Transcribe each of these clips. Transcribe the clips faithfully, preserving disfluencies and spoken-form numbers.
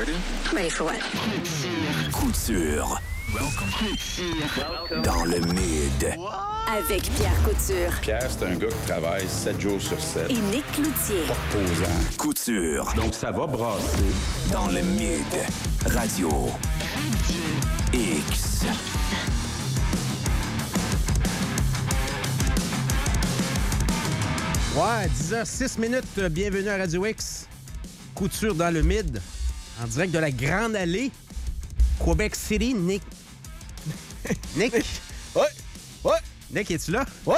Ready for what? Couture. Welcome. Dans le mid. Avec Pierre Couture. Pierre, c'est un gars qui travaille sept jours sur sept. Et Nick Cloutier. Pas reposant. Couture. Donc, ça va brasser. Dans le mid. Radio X. Ouais, dix heures six minutes. Bienvenue à Radio X. Couture dans le mid. En direct de la Grande Allée. Québec City. Nick. Nick? Ouais, ouais, Nick, es-tu là? ouais.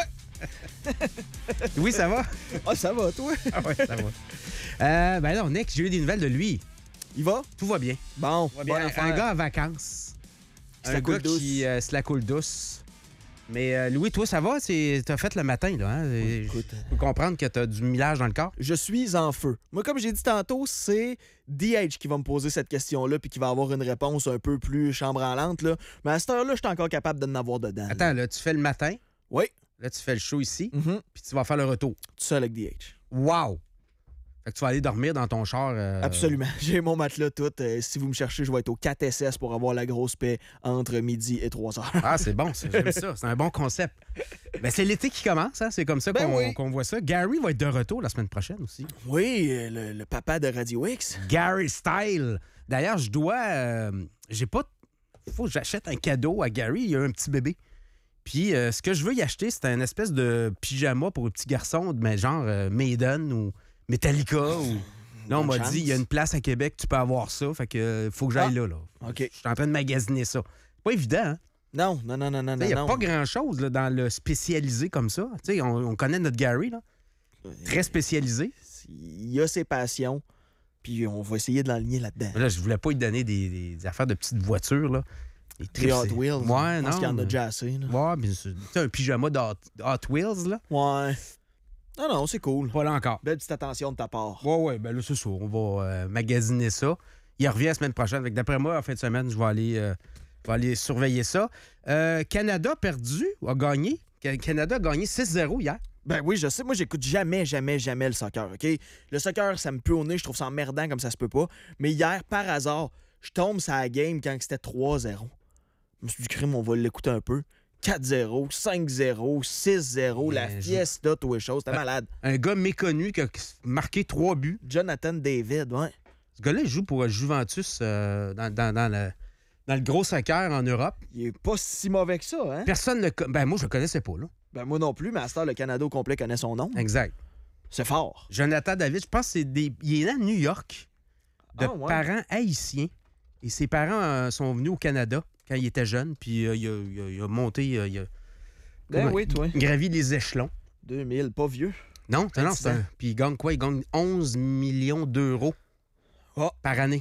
Oui, ça va? Ah, ça va, toi? Ah ouais, ça va. Euh, ben non, Nick, j'ai eu des nouvelles de lui. Il va? Tout va bien. Bon, Tout va bonne bien. affaire. Un gars en vacances. Se Un la coule gars douce. qui euh, se la coule douce. Mais euh, Louis, toi, ça va? C'est... T'as fait le matin, là. Hein? écoute, Je peux comprendre que t'as du millage dans le corps. Je suis en feu. Moi, comme j'ai dit tantôt, c'est D H qui va me poser cette question-là puis qui va avoir une réponse un peu plus chambranlante, là. Mais à cette heure-là, je suis encore capable d'en avoir dedans. là. Attends, là, tu fais le matin. Oui. Là, tu fais le show ici. Mhm. Puis tu vas faire le retour. Tout seul avec D H. Wow! Fait que tu vas aller dormir dans ton char. euh, Absolument. J'ai mon matelas tout. Euh, si vous me cherchez, je vais être au quatre S S pour avoir la grosse paix entre midi et trois heures. Ah, c'est bon, ça, j'aime ça. C'est un bon concept. Ben, c'est l'été qui commence, hein? C'est comme ça Ben qu'on, oui. qu'on voit ça. Gary va être de retour la semaine prochaine aussi. Oui, euh, le, le papa de Radio X. Gary Style. D'ailleurs, je dois. euh, j'ai pas. Faut que j'achète un cadeau à Gary. Il y a un petit bébé. Puis, euh, ce que je veux y acheter, c'est un espèce de pyjama pour le petit garçon, mais genre euh, Maiden ou Metallica ou. Là, on Bonne m'a chance. dit, il y a une place à Québec, tu peux avoir ça. Fait que euh, faut que j'aille Ah. là, là. OK. Je suis en train de magasiner ça. C'est pas évident, hein? Non, non, non, non, non, Il n'y a non. pas grand-chose là, dans le spécialisé comme ça. T'sais, on, on connaît notre Gary, là. Très spécialisé. Il a ses passions, puis on va essayer de l'enligner là-dedans. Mais là, je voulais pas lui donner des, des- des affaires de petites voitures, là. Des Des Hot trips, c'est- Wheels. Ouais, Je non. pense qu'il y en a mais- déjà assez. Là. Ouais, mais c'est t'sais, un pyjama de Hot, Hot Wheels, là. Ouais. Non, non, c'est cool. Pas là encore. Belle petite attention de ta part. Ouais, ouais, ben là, c'est ça. On va euh, magasiner ça. Il revient la semaine prochaine. Fait que d'après moi, en fin de semaine, je vais aller, euh, je vais aller surveiller ça. Euh, Canada a perdu, a gagné. Ca- Canada a gagné six zéro hier. Ben oui, je sais. Moi, j'écoute jamais, jamais, jamais le soccer, OK? Le soccer, ça me pue au nez. Je trouve ça emmerdant comme ça se peut pas. Mais hier, par hasard, je tombe sur la game quand c'était trois zéro. Je me suis dit, crime, on va l'écouter un peu. quatre zéro, cinq zéro, six zéro, la Mais je- fiesta, tout les choses. C'était Ah. malade. Un gars méconnu qui a marqué trois buts. Jonathan David, ouais. Ce gars-là, il joue pour Juventus euh, dans, dans- dans le, dans le gros soccer en Europe. Il est pas si mauvais que ça, hein? Personne ne... co- Ben, moi, je le connaissais pas, là. Ben moi non plus, mais à cette heure, le Canada au complet connaît son nom. Exact. C'est fort. Jonathan David, je pense que c'est des... Il est né à New York, de Ah, ouais. parents haïtiens. Et ses parents euh, sont venus au Canada quand il était jeune, puis euh, il, a, il a- il a monté... euh, il a Ben comment- oui, toi. gravi les échelons. deux mille, pas vieux. Non, non, non, c'est un... vingt-six ans. Puis il gagne quoi? Il gagne onze millions d'euros Ah. par année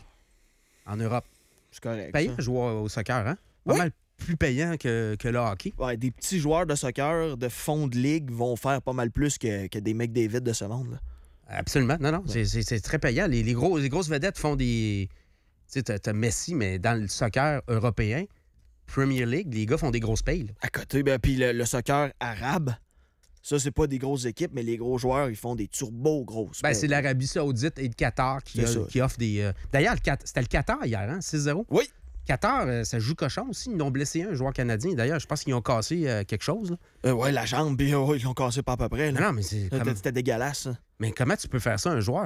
en Europe. C'est correct. Payant ça. à jouer au soccer, hein? Pas Oui. mal plus payant que, que le hockey. Ouais, des petits joueurs de soccer de fond de ligue vont faire pas mal plus que, que des mecs David de ce monde. Là. Absolument. Non, non, c'est- c'est c'est très payant. Les, les, gros, les grosses vedettes font des... Tu sais, t'as t'as Messi, mais dans le soccer européen, Premier League, les gars font des grosses payes. là. À côté, ben, puis le, le soccer arabe, ça, c'est pas des grosses équipes, mais les gros joueurs, ils font des turbos grosses. Ben, payes. c'est l'Arabie Saoudite et le Qatar qui, C'est a- ça. qui offrent des... euh, D'ailleurs, le Qat- c'était le Qatar hier, hein? six zéro. Oui. Qatar, euh, ça joue cochon aussi. Ils ont blessé un joueur canadien. D'ailleurs, je pense qu'ils ont cassé euh, quelque chose. là. Euh, ouais, la jambe, puis oh, ils l'ont cassé pas à peu près. Non, Là. non, mais c'est C'était comme... c'était dégueulasse. ça. Mais comment tu peux faire ça à un joueur?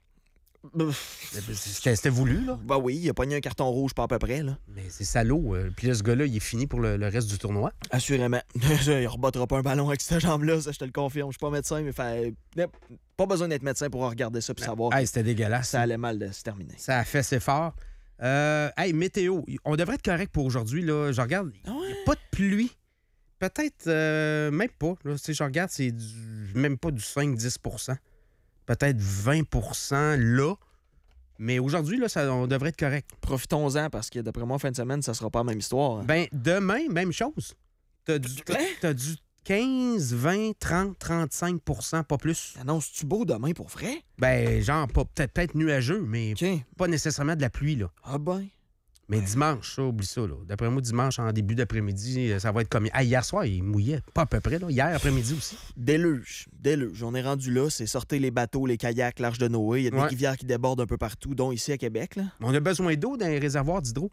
C'était c'était voulu, là. Ben oui, il a pogné un carton rouge pas à peu près. Là. Mais c'est salaud. euh, Puis là, ce gars-là, il est fini pour le, le reste du tournoi. Assurément. il rebattra pas un ballon avec cette jambe-là, ça, je te le confirme. Je suis pas médecin, mais fait... pas besoin d'être médecin pour regarder ça et savoir Hey, que c'était dégueulasse. ça allait mal de se terminer. Ça a fait ses fort. Euh, hey, météo. On devrait être correct pour aujourd'hui. Là. Je regarde, il n'y a pas de pluie. Peut-être euh, même pas. Là. Tu sais, je regarde, c'est du- même pas du cinq à dix pour cent. Peut-être vingt pour cent là. Mais aujourd'hui, là, ça, on devrait être correct. Profitons-en parce que d'après moi, fin de semaine, ça sera pas la même histoire. hein. Ben, demain, même chose. T'as du, t'as, t'as du quinze, vingt, trente, trente-cinq pour cent, pas plus. Annonces-tu beau demain pour vrai? Ben, genre, pas- peut-être, peut-être nuageux, mais OK. pas nécessairement de la pluie, là. Ah ben. Mais dimanche, ça, oublie ça. Là. D'après moi, dimanche, en début d'après-midi, ça va être comme... Ah, hier soir, il mouillait. Pas à peu près. Là. Hier après-midi aussi. Déluge. Déluge. On est rendu là. C'est sortir les bateaux, les kayaks, l'Arche de Noé. Il y a des Ouais. rivières qui débordent un peu partout, dont ici à Québec. Là. On a besoin d'eau dans les réservoirs d'hydro.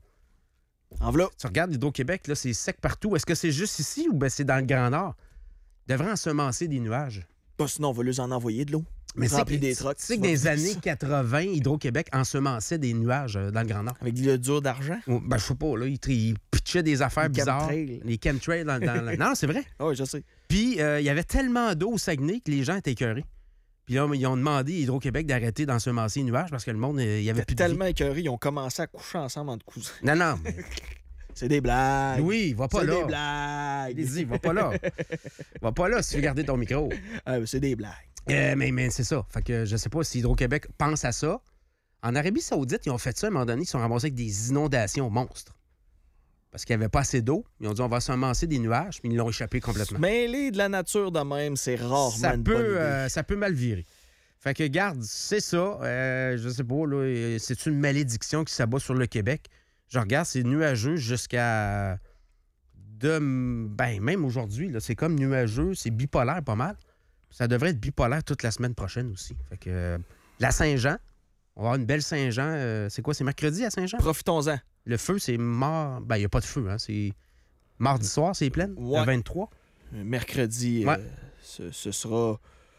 En voilà. Tu regardes l'Hydro-Québec, là, c'est sec partout. Est-ce que c'est juste ici ou ben c'est dans le Grand Nord? Ils devraient ensemencer des nuages. Pas sinon, on va les en envoyer de l'eau. Mais c'est Remplir que, des trucks. tu sais que tu dans vas les faire années ça. quatre-vingt, Hydro-Québec ensemençait des nuages euh, dans le Grand Nord. Avec le dur d'argent. Oh, ben, je sais pas, là, ils, tri- ils pitchaient des affaires Les bizarres. chemtrails. Les chemtrails dans, dans le... Non, c'est vrai. Ah oui, je sais. Puis, euh, il y avait tellement d'eau au Saguenay que les gens étaient écœurés. Puis là, ils ont demandé à Hydro-Québec d'arrêter d'ensemencer les nuages parce que le monde, euh, il y avait plus de vie. Tellement écœurés, ils ont commencé à coucher ensemble entre cousins. Non, non, mais... C'est des blagues. Oui, va pas c'est là. des blagues. Allez-y, va pas là. Va pas là si tu veux garder ton micro. Ah, c'est des blagues. Euh, mais mais c'est ça. Fait que je sais pas si Hydro-Québec pense à ça. En Arabie Saoudite, ils ont fait ça à un moment donné, ils sont ramassés avec des inondations monstres. Parce qu'il n'y avait pas assez d'eau. Ils ont dit on va semencer des nuages, puis ils l'ont échappé complètement. Mêler de la nature de même, c'est rarement ça une peut, bonne idée. euh, ça peut mal virer. Fait que, garde, c'est ça. Euh, je sais pas, là, c'est une malédiction qui s'abat sur le Québec. Je regarde, c'est nuageux jusqu'à... De, ben, même aujourd'hui, là, c'est comme nuageux, c'est bipolaire pas mal. Ça devrait être bipolaire toute la semaine prochaine aussi. Fait que euh, la Saint-Jean, on va avoir une belle Saint-Jean. euh, c'est quoi, c'est mercredi à Saint-Jean? Profitons-en. Le feu, c'est mort... Ben, il n'y a pas de feu, hein. C'est mardi soir, c'est plein, Ouais. le vingt-trois. Mercredi, Ouais. euh, ce, ce sera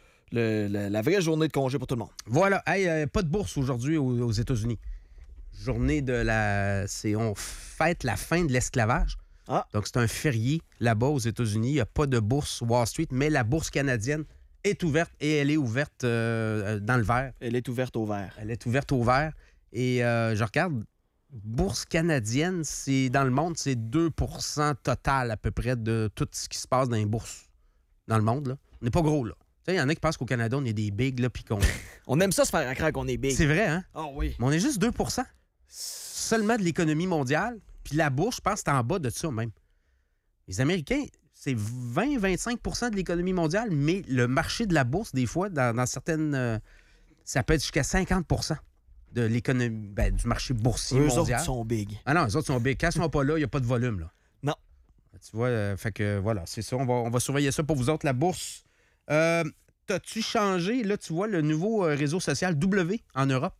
le- la, la vraie journée de congé pour tout le monde. Voilà. Hey, euh, pas de bourse aujourd'hui aux, aux États-Unis. Journée de la... C'est... On fête la fin de l'esclavage. Ah. Donc, c'est un férié là-bas aux États-Unis. Il n'y a pas de bourse Wall Street, mais la bourse canadienne est ouverte et elle est ouverte euh, dans le vert. Elle est ouverte au vert. Elle est ouverte au vert. Et euh, je regarde, bourse canadienne, c'est dans le monde, c'est deux pour cent total à peu près de tout ce qui se passe dans les bourses dans le monde. Là. On n'est pas gros, là. Tu sais, il y en a qui pensent qu'au Canada, on est des bigs, là, puis qu'on... On aime ça se faire accroire qu'on est big. C'est vrai, hein? Ah oui. Mais on est juste deux pour cent seulement de l'économie mondiale. Puis la bourse, je pense que c'est en bas de ça même. Les Américains, c'est vingt à vingt-cinq pour cent de l'économie mondiale, mais le marché de la bourse, des fois, dans, dans certaines... euh, ça peut être jusqu'à cinquante pour cent de l'économie, ben, du marché boursier Eux mondial. autres sont big. Ah non, les autres sont big. Quand ils sont pas là, il n'y a pas de volume, là. Non. Tu vois, euh, fait que voilà, c'est ça. On va, on va surveiller ça pour vous autres, la bourse. Euh, T'as-tu changé, là, tu vois, le nouveau euh, réseau social W en Europe?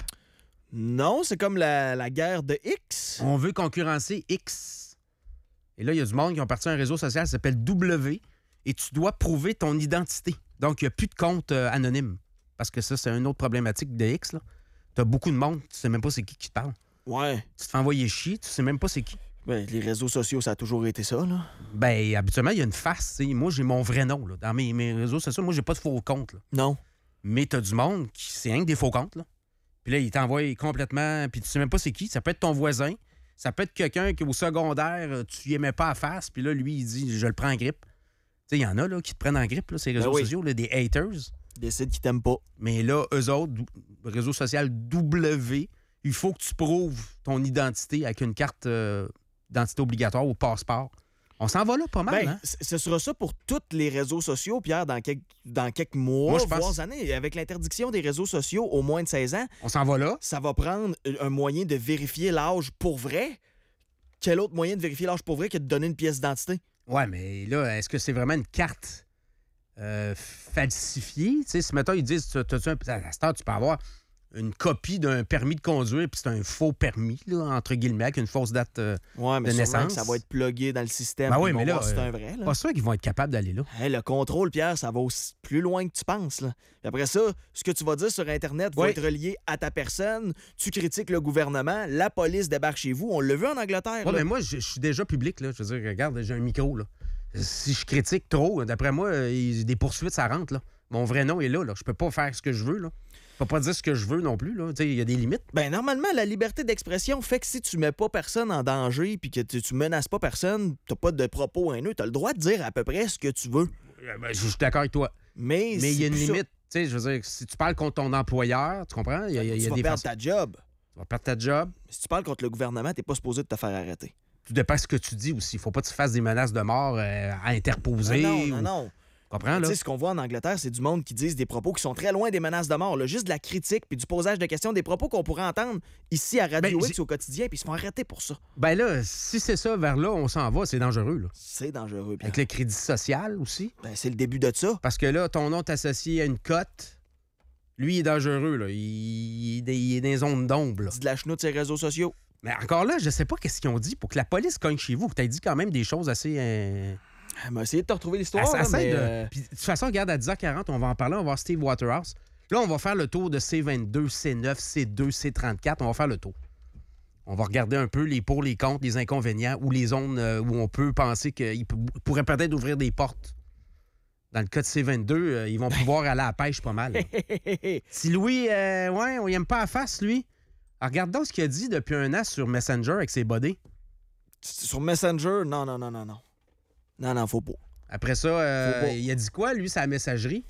Non, c'est comme la, la guerre de X. On veut concurrencer X. Et là, il y a du monde qui ont parti un réseau social qui s'appelle W et tu dois prouver ton identité. Donc, il n'y a plus de compte euh, anonyme. Parce que ça, c'est une autre problématique de X. Tu as beaucoup de monde, tu sais même pas c'est qui qui te parle. Ouais. Tu te fais envoyer chier, tu sais même pas c'est qui. Ben, les réseaux sociaux, ça a toujours été ça, là. Ben, habituellement, il y a une face. T'sais. Moi, j'ai mon vrai nom. Là. Dans mes, mes réseaux sociaux, moi, j'ai pas de faux compte. Là. Non. Mais tu as du monde qui c'est rien que des faux comptes. Là. Puis là, il t'envoie complètement. Puis tu sais même pas c'est qui. Ça peut être ton voisin. Ça peut être quelqu'un qui, au secondaire, tu y aimais pas à face. Puis là, lui, il dit je le prends en grippe. Tu sais, il y en a là, qui te prennent en grippe, là, ces réseaux Ben oui. sociaux, là, des haters. Ils décident qu'ils t'aiment pas. Mais là, eux autres, dou- réseau social W, il faut que tu prouves ton identité avec une carte euh, d'identité obligatoire au passeport. On s'en va là pas mal, Ben, hein? c- ce sera ça pour tous les réseaux sociaux, Pierre, dans quelques, dans quelques mois, Moi, je pense- voire années. Avec l'interdiction des réseaux sociaux aux moins de seize ans, On s'en va là. ça va prendre un moyen de vérifier l'âge pour vrai. Quel autre moyen de vérifier l'âge pour vrai que de donner une pièce d'identité? Ouais, mais là, est-ce que c'est vraiment une carte euh, falsifiée? Tu sais, si, mettons, ils disent, t'as- t'as-tu un... à cette heure, tu peux avoir une copie d'un permis de conduire, puis c'est un faux permis, là, entre guillemets, avec une fausse date. euh, Ouais, mais De sûrement naissance. que ça va être plugué dans le système. Ben puis oui, ils vont mais là, voir si c'est euh, un vrai. Là. Pas sûr qu'ils vont être capables d'aller là. Hey, le contrôle, Pierre, ça va aussi plus loin que tu penses. Là. Puis après ça, ce que tu vas dire sur Internet va Oui. être relié à ta personne. Tu critiques le gouvernement, la police débarque chez vous. On l'a vu en Angleterre. Ouais, là. mais moi, je je suis déjà public, là. Je veux dire, regarde, j'ai un micro, là. Si je critique trop, d'après moi, euh, il- des poursuites, ça rentre, là. Mon vrai nom est là, là. Je peux pas faire ce que je veux, là. Je peux pas dire ce que je veux non plus, là. Tu sais, il y a des limites. Ben, normalement, la liberté d'expression fait que si tu mets pas personne en danger puis que tu, tu menaces pas personne, t'as pas de propos haineux, t'as le droit de dire à peu près ce que tu veux. Euh, ben, je je suis d'accord avec toi. Mais, Mais il y a une c'est plus ça. limite. Tu sais, je veux dire, si tu parles contre ton employeur, tu comprends? Il y a, il y a- il y Tu a vas des perdre façons- ta job. Tu vas perdre ta job. Si tu parles contre le gouvernement, t'es pas supposé de te faire arrêter. Tout dépend de ce que tu dis aussi. Il faut pas que tu fasses des menaces de mort euh, à interposer. Non, non, ou- non, non. Tu Comprends, Tu là? sais, ce qu'on voit en Angleterre, c'est du monde qui disent des propos qui sont très loin des menaces de mort. Là. Juste de la critique puis du posage de questions, des propos qu'on pourrait entendre ici à Radio Ben, X j'ai- au quotidien, puis ils se font arrêter pour ça. Ben là, si c'est ça, vers là, on s'en va, c'est dangereux, là. C'est dangereux. Pierre. Avec le crédit social aussi. Ben, c'est le début de ça. Parce que là, ton nom est associé à une cote. Lui, il est dangereux, là. Il, il est dans- il est dans les zones d'ombre, là. Dis de la chenoute sur les réseaux sociaux. Mais encore là, je sais pas qu'est-ce qu'ils ont dit pour que la police cogne chez vous. Tu as dit quand même des choses assez... euh, Elle m'a essayé de te retrouver l'histoire. assez- là, assez mais, de- euh, Puis, de toute façon, regarde, à dix heures quarante, on va en parler. On va voir Steve Waterhouse. Là, on va faire le tour de C vingt-deux, C neuf, C deux, C trente-quatre. On va faire le tour. On va regarder un peu les pour, les contre, les inconvénients ou les zones euh, où on peut penser qu'ils p- pourraient peut-être ouvrir des portes. Dans le cas de C vingt-deux, euh, ils vont pouvoir aller à la pêche pas mal. là. Si Louis, euh, ouais, on y aime pas la face, lui. Alors, regarde donc ce qu'il a dit depuis un an sur Messenger avec ses buddies. Sur Messenger, non, non, non, non, non. Non, non, faut pas. Après ça, euh, Faut pas. il a dit quoi, lui, sa messagerie?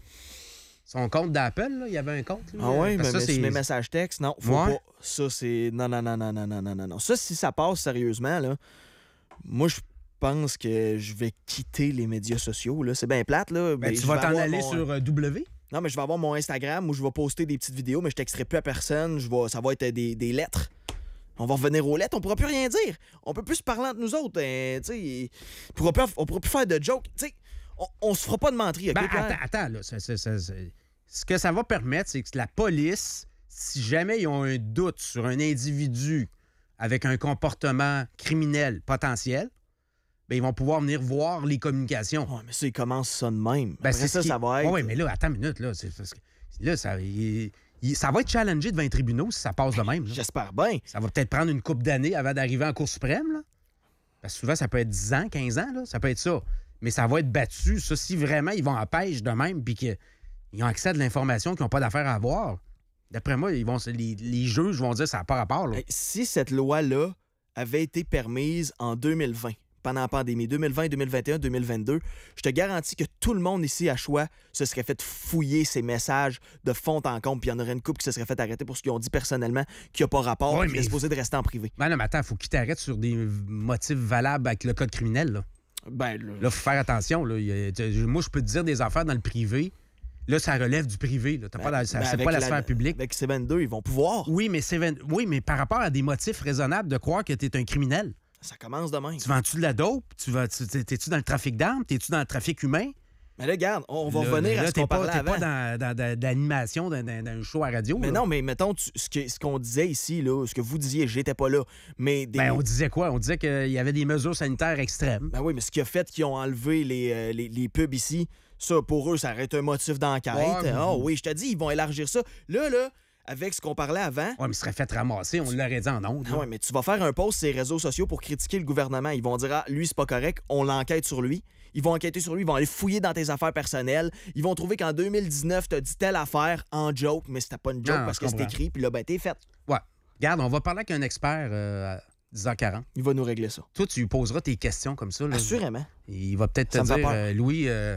Son compte d'Apple, là, il y avait un compte. Lui, Ah oui, euh, mais, parce que mais ça, sur c'est- mes messages textes, non, faut Ouais. pas. Ça, c'est... Non, non, non, non, non, non, non, non, non. Ça, si ça passe sérieusement, là, moi, je pense que je vais quitter les médias sociaux, là. C'est bien plate, là. Ben, mais tu je vas vais t'en avoir aller mon- sur euh, W. Non, mais je vais avoir mon Instagram où je vais poster des petites vidéos, mais je texterai plus à personne. Je vais... Ça va être des, des lettres. On va revenir aux lettres. On pourra plus rien dire. On peut plus se parler entre nous autres. hein, tu sais. On pourra plus... on pourra plus faire de jokes. Tu sais, on... on se fera pas de menterie, OK, Ben, Pierre? attends, attends, là. ça- ça- ça- ça- Ce que ça va permettre, c'est que la police, si jamais ils ont un doute sur un individu avec un comportement criminel potentiel, ben, ils vont pouvoir venir voir les communications. Ouais, mais ça, il commence ça de même. Ben, Après c'est ça, ce qui- ça va être... Oui, mais là, attends une minute. Là, c'est parce que- là ça, il- il- ça va être challengé devant les tribunaux si ça passe de même. là. J'espère bien. Ça va peut-être prendre une couple d'années avant d'arriver en Cour suprême. Là. Parce que souvent, ça peut être dix ans, quinze ans. Là. Ça peut être ça. Mais ça va être battu. Ça, si vraiment ils vont à pêche de même puis qu'ils ont accès à de l'information qu'ils n'ont pas d'affaire à avoir, d'après moi, ils vont, se- les, les juges vont dire que ça n'a pas rapport. Là. Hey, si cette loi-là avait été permise en deux mille vingt, pendant la pandémie, deux mille vingt, deux mille vingt et un, deux mille vingt-deux, je te garantis que tout le monde ici à choix se serait fait fouiller ces messages de fond en comble, puis il y en aurait une couple qui se serait fait arrêter pour ce qu'ils ont dit personnellement, qui n'a pas rapport, Ouais, qui mais- est supposé de rester en privé. Ben non, mais attends, il faut qu'ils t'arrêtent sur des motifs valables avec le code criminel. Là, Ben, là, là il faut faire attention. Là. Il y a- tu- moi, je peux te dire des affaires dans le privé. Là, ça relève du privé. Là. T'as pas la- ça- ben, c'est avec pas la, la- sphère publique. avec C vingt-deux, ils vont pouvoir. Oui, mais c'est vingt- oui, mais par rapport à des motifs raisonnables de croire que tu es un criminel. Ça commence demain. Tu vends-tu de la dope? Tu vas, tu- t'es-tu dans le trafic d'armes? T'es-tu dans le trafic humain? Mais là, regarde, on va Là, revenir là, à ce t'es qu'on pas, parlait t'es avant. pas dans, dans, dans- d'animation d'un, d'un- d'un show à radio. Mais là. non, mais mettons, tu- ce que- ce qu'on disait ici, là, ce que vous disiez, j'étais pas là, mais... Des... Ben, on disait quoi? On disait qu'il y avait des mesures sanitaires extrêmes. Ben oui, mais ce qui a fait qu'ils ont enlevé les, euh, les, les pubs ici, ça, pour eux, ça aurait été un motif d'enquête. Ouais, mais- oh oui, je te dis, ils vont élargir ça. Là, là, avec ce qu'on parlait avant... Ouais, mais il serait fait ramasser, on l'aurait dit en ondes. Ah ouais, mais tu vas faire un post sur les réseaux sociaux pour critiquer le gouvernement. Ils vont dire, ah, lui, c'est pas correct, on l'enquête sur lui. Ils vont enquêter sur lui, ils vont aller fouiller dans tes affaires personnelles. Ils vont trouver qu'en deux mille dix-neuf, t'as dit telle affaire en joke, mais c'était pas une joke Non, parce je que c'est comprends. écrit, puis là, ben, t'es fait. Ouais. Regarde, on va parler avec un expert euh, à dix heures quarante. Il va nous régler ça. Toi, tu lui poseras tes questions comme ça. Là. Assurément. Il va peut-être te Ça me fait dire, peur. euh, Louis, euh,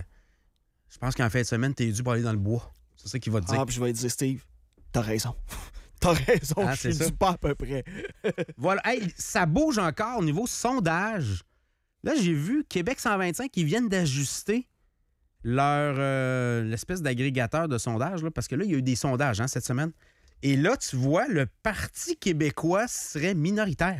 je pense qu'en fin de semaine, t'es dû pour aller dans le bois. C'est ça qu'il va te dire. Ah, puis je vais te dire, Steve, t'as raison. T'as raison, Ah, je c'est suis ça. du pas à peu près. Voilà. Hey, ça bouge encore au niveau sondage. Là, j'ai vu Québec cent vingt-cinq qui viennent d'ajuster leur euh, l'espèce d'agrégateur de sondage, là, parce que là, il y a eu des sondages hein, cette semaine. Et là, tu vois, le Parti québécois serait minoritaire.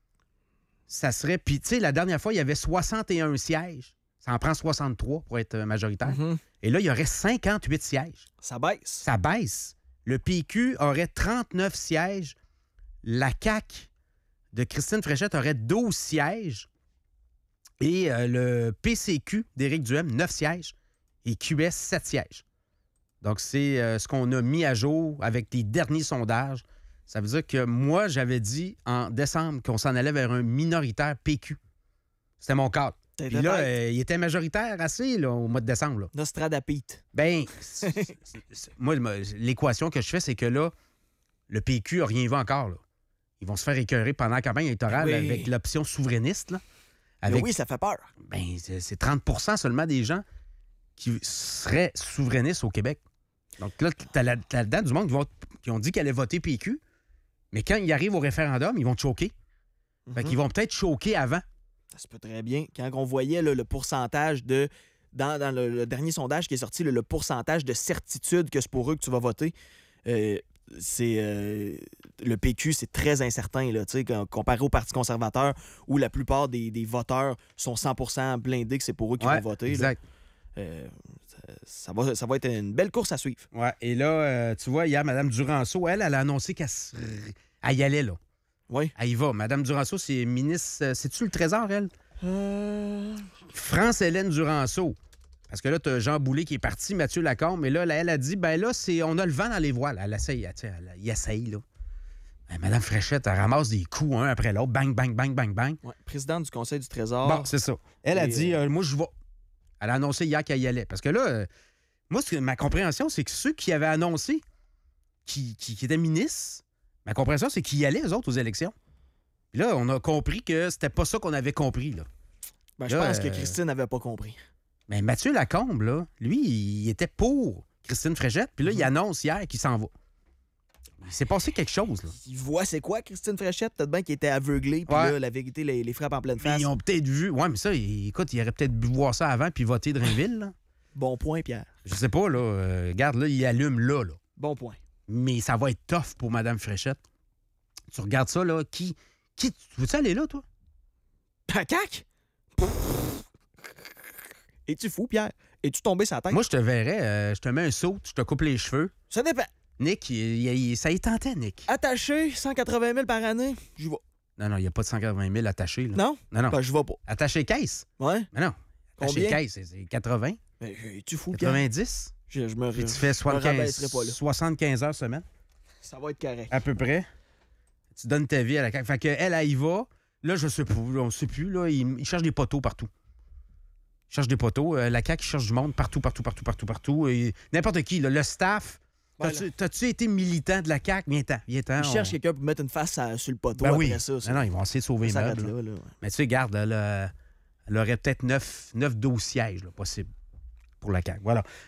Ça serait... Puis, tu sais, la dernière fois, il y avait soixante et un sièges. Ça en prend soixante-trois pour être majoritaire. Mhm. Et là, il y aurait cinquante-huit sièges. Ça baisse. Ça baisse. Le P Q aurait trente-neuf sièges. La C A Q de Christine Fréchette aurait douze sièges. Et euh, le P C Q d'Éric Duhem, neuf sièges. Et Q S, sept sièges. Donc, c'est euh, ce qu'on a mis à jour avec les derniers sondages. Ça veut dire que moi, j'avais dit en décembre qu'on s'en allait vers un minoritaire P Q. C'était mon cadre. T'étais Puis là, tête. euh, il était majoritaire assez là, au mois de décembre. Là. Nostradapite. Ben, c'est- c'est- c'est- moi, moi, l'équation que je fais, c'est que là, le P Q n'a rien vu encore. Là. Ils vont se faire écœurer pendant la campagne électorale Oui. avec l'option souverainiste. Là, Mais avec, oui, ça fait peur. ben, c'est c'est trente pour cent seulement des gens qui seraient souverainistes au Québec. Donc là, tu as là-dedans du monde qui, vont- qui ont dit qu'ils allaient voter P Q, mais quand ils arrivent au référendum, ils vont te choquer. Fait Mhm. qu'ils vont peut-être choquer avant. Ça se peut très bien. Quand on voyait là, le pourcentage de dans, dans le, le dernier sondage qui est sorti, le, le pourcentage de certitude que c'est pour eux que tu vas voter, euh, c'est euh, le P Q, c'est très incertain, là, comparé au Parti conservateur, où la plupart des, des voteurs sont cent pour cent blindés que c'est pour eux qu'ils Ouais, vont voter. exact. Là. Euh, ça, ça, va, ça va être une belle course à suivre. Ouais, et là, euh, tu vois, hier, Mme Duranceau, elle, elle a annoncé qu'elle se- elle y allait, là. Oui. Elle y va. Mme Duranceau, c'est ministre... euh, C'est-tu le Trésor, elle? Euh... France-Hélène Duranceau. Parce que là, tu as Jean Boulet qui est parti, Mathieu Lacombe, mais là, là, elle a dit, ben là, c'est on a le vent dans les voiles. Elle essaye, elle, elle, elle essaye, là. Ben, Mme Fréchette, elle ramasse des coups un après l'autre. Bang, bang, bang, bang, bang. Ouais, présidente du Conseil du Trésor. Bon, c'est ça. Elle a Et, dit, euh, euh, moi, je vais. Elle a annoncé hier qu'elle y allait. Parce que là, euh, moi, ce que- ma compréhension, c'est que ceux qui avaient annoncé qui, qui, qui étaient ministres, ma compréhension, c'est qu'ils y allaient, eux autres, aux élections. Puis là, on a compris que c'était pas ça qu'on avait compris, là. Ben, je là, pense que euh, Christine n'avait pas compris. Mais Mathieu Lacombe, là, lui, il était pour Christine Fréchette. Puis là, il annonce hier qu'il s'en va. Il s'est passé quelque chose, là. Il voit c'est quoi, Christine Fréchette? Peut-être bien qu'il était aveuglé, puis Ouais. là, la vérité les, les frappe en pleine Mais face. ils ont peut-être vu. Ouais, mais ça, il- écoute, il aurait peut-être dû voir ça avant puis voter Drainville, là. Bon point, Pierre. Je sais pas, là. euh, regarde, là, il allume là, là. Bon point. Mais ça va être tough pour Mme Fréchette. Tu regardes ça, là. Qui. qui tu veux-tu aller là, toi? Ta cac? Es-tu fou, Pierre? Es-tu tombé sa tête? Moi, je te verrais, euh, je te mets un saut, je te coupe les cheveux. Ça dépend. Nick, il- il- il- ça y tentait, Nick. Attaché, cent quatre-vingt mille par année, j'y vais. Non, non, il n'y a pas de cent quatre-vingt mille attachés, là. Non? Non, non. Ben, je vais pas. Attaché caisse? Ouais? Mais non. Attaché Combien? caisse, c'est- c'est quatre-vingts, Ben, es-tu fou, Pierre? quatre-vingt-dix. Je, je me, Puis tu fais je me rabaisserai soixante-quinze, pas, là. soixante-quinze heures semaine, Ça va être correct. à peu près. Tu donnes ta vie à la C A Q. Fait qu'elle, elle y va. Là, je sais pas, là, on sait plus. Là, il, il cherche des poteaux partout. Il cherche des poteaux. Euh, la C A Q cherche du monde partout, partout, partout, partout, partout. Et n'importe qui, là, le staff. Ben, T'as-tu, t'as-tu été militant de la C A Q? Viens-t'en, viens-t'en. Ils on- cherchent quelqu'un pour mettre une face à- sur le poteau Ben après oui. ça. ça. Non, non, ils vont essayer de sauver les Ça s'arrête meubles. là. là, là, ouais. Mais tu sais, garde, elle, a- elle aurait peut-être neuf, neuf douze sièges là, possibles pour la C A Q. Voilà.